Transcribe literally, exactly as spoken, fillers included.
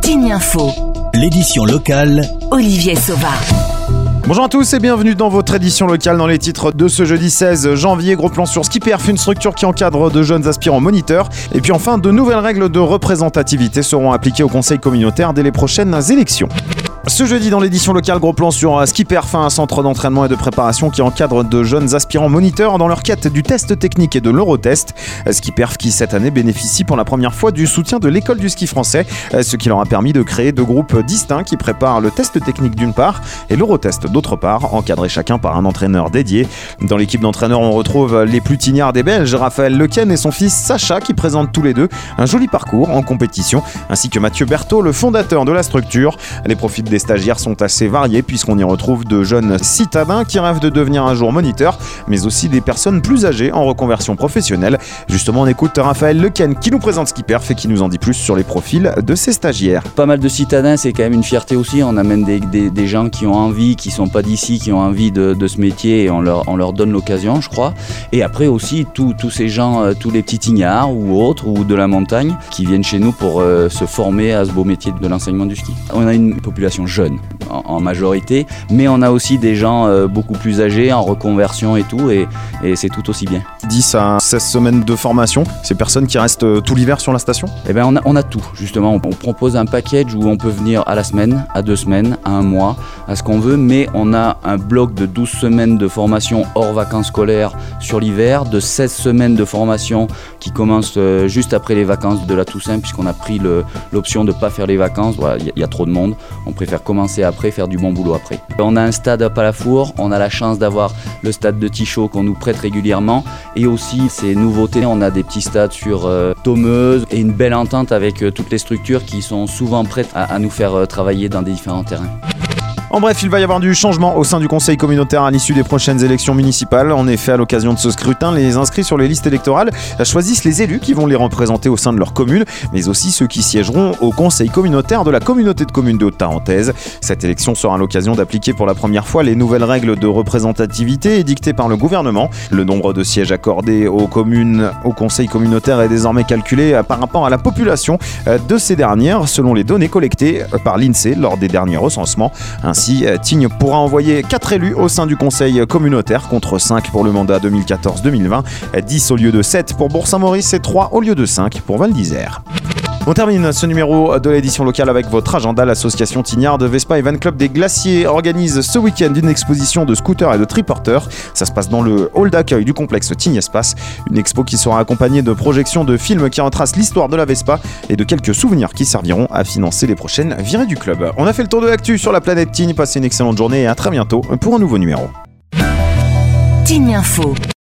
Tignes Info, l'édition locale, Olivier Sauva. Bonjour à tous et bienvenue dans votre édition locale. Dans les titres de ce jeudi seize janvier, gros plan sur SkiPerf, une structure qui encadre de jeunes aspirants moniteurs. Et puis enfin, de nouvelles règles de représentativité seront appliquées au conseil communautaire dès les prochaines élections. Ce jeudi dans l'édition locale, gros plan sur SkiPerf, un centre d'entraînement et de préparation qui encadre de jeunes aspirants moniteurs dans leur quête du test technique et de l'Eurotest. SkiPerf qui cette année bénéficie pour la première fois du soutien de l'école du ski français, ce qui leur a permis de créer deux groupes distincts qui préparent le test technique d'une part et l'Eurotest d'autre part, encadrés chacun par un entraîneur dédié. Dans l'équipe d'entraîneurs, on retrouve les plus tignards des Belges, Raphaël Lequen et son fils Sacha, qui présentent tous les deux un joli parcours en compétition, ainsi que Mathieu Berthaud, le fondateur de la structure. Les profils des stagiaires sont assez variés puisqu'on y retrouve de jeunes citadins qui rêvent de devenir un jour moniteurs, mais aussi des personnes plus âgées en reconversion professionnelle. Justement, on écoute Raphaël Lequen qui nous présente SkiPerf et qui nous en dit plus sur les profils de ses stagiaires. Pas mal de citadins, c'est quand même une fierté aussi. On amène des, des, des gens qui ont envie, qui sont pas d'ici, qui ont envie de, de ce métier et on leur, on leur donne l'occasion, je crois. Et après aussi, tous ces gens, euh, tous les petits tignards ou autres, ou de la montagne, qui viennent chez nous pour euh, se former à ce beau métier de l'enseignement du ski. On a une population jeune en, en majorité, mais on a aussi des gens euh, beaucoup plus âgés en reconversion et tout, et, et c'est tout aussi bien. dix à seize semaines de formation, ces personnes qui restent tout l'hiver sur la station ? Eh bien, on a, on a tout, justement. On, on propose un package où on peut venir à la semaine, à deux semaines, à un mois, à ce qu'on veut, mais on a un bloc de douze semaines de formation hors vacances scolaires sur l'hiver, de seize semaines de formation qui commencent euh, juste après les vacances de la Toussaint, puisqu'on a pris le, l'option de ne pas faire les vacances. Voilà, il y, y a trop de monde, on préfère commencer après, faire du bon boulot après. On a un stade à Palafour, on a la chance d'avoir le stade de Tichot qu'on nous prête régulièrement, et aussi ces nouveautés, on a des petits stades sur euh, Thomeuse et une belle entente avec euh, toutes les structures qui sont souvent prêtes à, à nous faire euh, travailler dans des différents terrains. En bref, il va y avoir du changement au sein du conseil communautaire à l'issue des prochaines élections municipales. En effet, à l'occasion de ce scrutin, les inscrits sur les listes électorales choisissent les élus qui vont les représenter au sein de leur commune, mais aussi ceux qui siégeront au conseil communautaire de la communauté de communes de Haute-Tarentaise. Cette élection sera l'occasion d'appliquer pour la première fois les nouvelles règles de représentativité édictées par le gouvernement. Le nombre de sièges accordés aux communes au conseil communautaire est désormais calculé par rapport à la population de ces dernières, selon les données collectées par l'INSEE lors des derniers recensements. Ainsi, Tignes pourra envoyer quatre élus au sein du conseil communautaire contre cinq pour le mandat deux mille quatorze deux mille vingt, dix au lieu de sept pour Bourg-Saint-Maurice et trois au lieu de cinq pour Val d'Isère. On termine ce numéro de l'édition locale avec votre agenda. L'association Tignarde Vespa et Van Club des Glaciers organise ce week-end une exposition de scooters et de triporteurs. Ça se passe dans le hall d'accueil du complexe Tignes Espace. Une expo qui sera accompagnée de projections de films qui retracent l'histoire de la Vespa et de quelques souvenirs qui serviront à financer les prochaines virées du club. On a fait le tour de l'actu sur la planète Tignes. Passez une excellente journée et à très bientôt pour un nouveau numéro. Tignes Info.